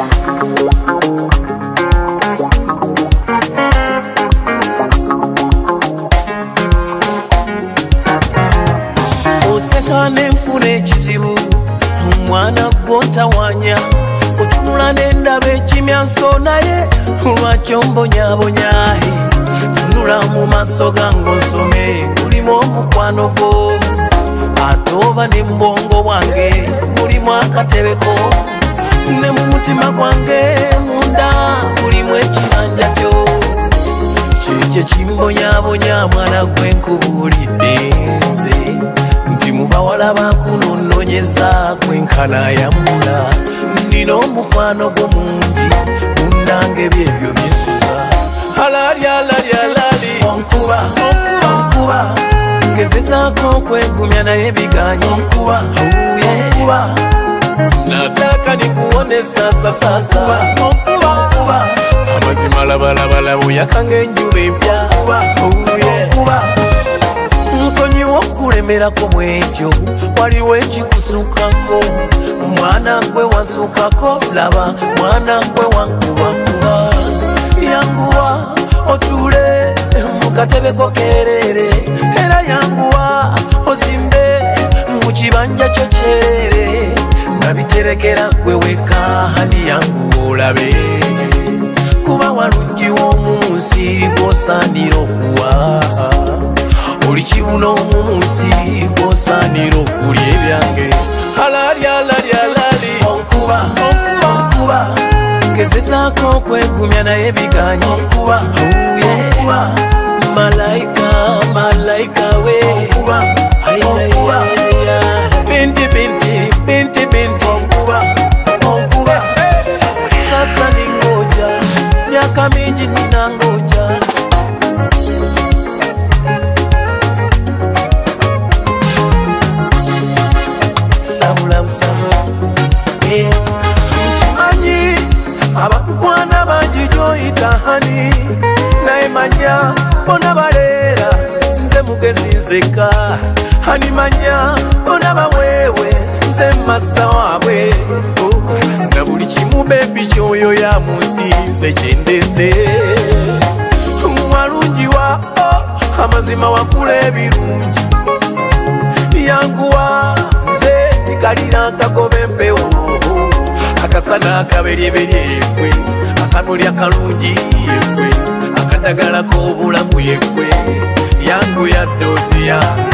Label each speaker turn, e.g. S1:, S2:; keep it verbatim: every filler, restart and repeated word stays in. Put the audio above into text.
S1: Oseka nenfuna ekizibu omwana gw'otawanya otunula n'endaba ekimyanso naye lwaki ombonyabonyahe tunula mu maaso gange onsome mulimu omukwano gwo ate oba ne mbwongo bwange mulimu akatebeko ne mu mutima gwange munda mulimu ekibanja kyo kyekyo kimbonyabonya mwana gwenkubuulidde nze nti mu bawala bakunononyeza kwenkana yambula nina omukwano gwo mungi munange byebyo byensuza alali alali alali onkuba onkuba ngezezaako okwegumya naye biganya onkuba onkuba nataka nikuone sasa sasa onkuba onkuba amazima labalabalabo yakanga enjuba empya onkuba nsonyiwa okulemerako mwekyo waliwo ekikusukako mwana gwe wasukako laba mwana gwe wankubakuba yanguwa otule mukatebeko kerere era yanguwa ozimbe mu kibanja kyo kyerere nabiterekera gwe weka hani yanguwa olabe kuba walungi w'omunsi gw'osaanira okuwa oli kibuno omumunsi gw'osaanira okulya ebyange alali alali alali onkuba onkuba ngezezaako okwegumya naye biganya onkuba onkuba malayika malayika we onkuba onkuba binti binti binti binti onkuba onkuba sasa ningoja miaka mingi ninangoja nkimanyi abakukwana bangi gyoyita hani naye manya bona baleera nze mugezi nzeka hani manya bona baweewe nze masita waabwe na buli kimu bebi kyoyo ya munsi nze kyendese walungiwa amazima wakula ebirungi yanguwa kalira nkagoba empewo akasana akaberyeberi yekwe akanuli akalungi yekwe akadagala k'obulamu yekwe yangu ya doozi ya